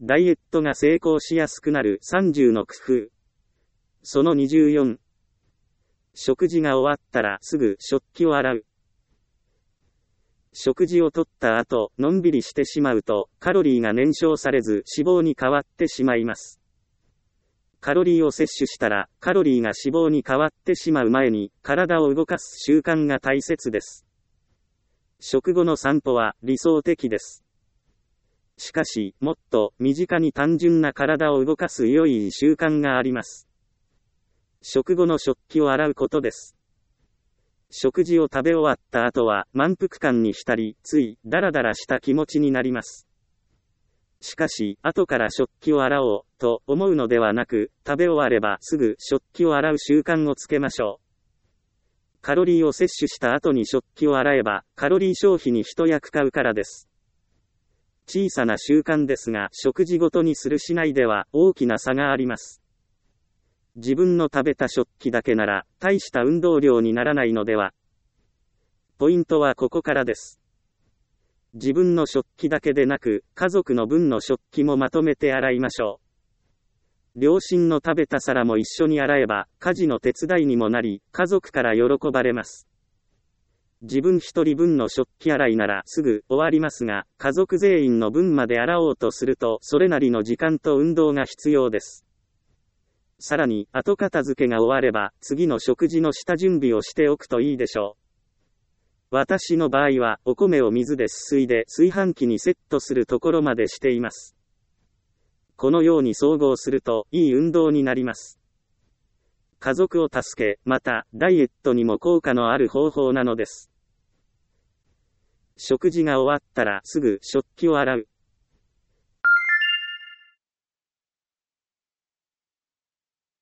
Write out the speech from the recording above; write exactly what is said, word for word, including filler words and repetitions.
ダイエットが成功しやすくなるさんじゅうの工夫。そのにじゅうよん。食事が終わったらすぐ食器を洗う。食事をとった後、のんびりしてしまうと、カロリーが燃焼されず脂肪に変わってしまいます。カロリーを摂取したら、カロリーが脂肪に変わってしまう前に、体を動かす習慣が大切です。食後の散歩は理想的です。しかし、もっと身近に単純な体を動かす良い習慣があります。食後の食器を洗うことです。食事を食べ終わった後は満腹感に浸り、ついダラダラした気持ちになります。しかし、後から食器を洗おうと思うのではなく、食べ終わればすぐ食器を洗う習慣をつけましょう。カロリーを摂取した後に食器を洗えば、カロリー消費に一役買うからです。小さな習慣ですが、食事ごとにするしないでは大きな差があります。自分の食べた食器だけなら、大した運動量にならないのでは。ポイントはここからです。自分の食器だけでなく、家族の分の食器もまとめて洗いましょう。両親の食べた皿も一緒に洗えば、家事の手伝いにもなり、家族から喜ばれます。自分一人分の食器洗いならすぐ終わりますが、家族全員の分まで洗おうとすると、それなりの時間と運動が必要です。さらに、後片付けが終われば、次の食事の下準備をしておくといいでしょう。私の場合は、お米を水ですすいで炊飯器にセットするところまでしています。このように総合すると、いい運動になります。家族を助け、また、ダイエットにも効果のある方法なのです。食事が終わったらすぐ食器を洗う。